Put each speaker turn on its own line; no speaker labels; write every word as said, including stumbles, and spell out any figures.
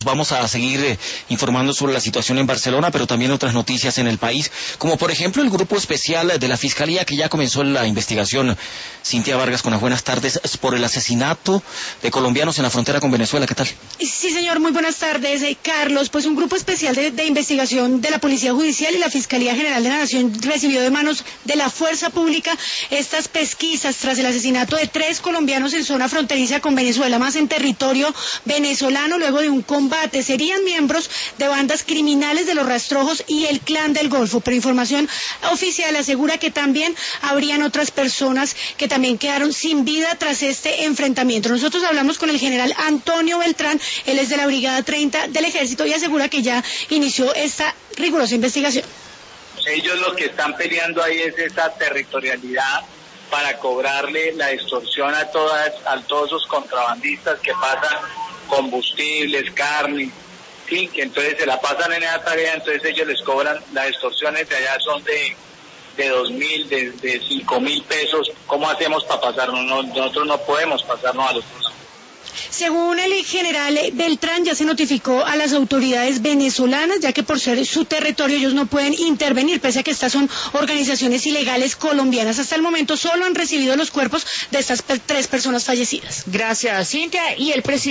vamos a seguir eh, informando sobre la situación en Barcelona, pero también otras noticias en el país, como por ejemplo el grupo especial de la Fiscalía que ya comenzó la investigación. Cintia Vargas, con las buenas tardes, por el asesinato de colombianos en la frontera con Venezuela. ¿Qué tal?
Sí, señor, muy buenas tardes, eh, Carlos. Pues un grupo especial de, de investigación de la Policía Judicial y la Fiscalía General de la Nación recibió de manos de la Fuerza Pública estas pesquisas tras el asesinato de tres colombianos en zona fronteriza con Venezuela, más en territorio venezolano, luego de un combate. Serían miembros de bandas criminales de los Rastrojos y el Clan del Golfo, pero información oficial asegura que también habrían otras personas que también quedaron sin vida tras este enfrentamiento. Nosotros hablamos con el general Antonio Beltrán, él es de la Brigada treinta del Ejército y asegura que ya inició esta rigurosa investigación.
Ellos lo que están peleando ahí es esa territorialidad para cobrarle la extorsión a todas, a todos esos contrabandistas que pasan combustibles, carne, sí, que entonces se la pasan en esa tarea, entonces ellos les cobran las extorsiones de allá son de de dos mil, de, de cinco mil pesos. ¿Cómo hacemos para pasarnos? No, nosotros no podemos pasarnos a los otros.
Según el general Beltrán, ya se notificó a las autoridades venezolanas, ya que por ser su territorio ellos no pueden intervenir, pese a que estas son organizaciones ilegales colombianas. Hasta el momento solo han recibido los cuerpos de estas tres personas fallecidas.
Gracias, Cintia. Y el presidente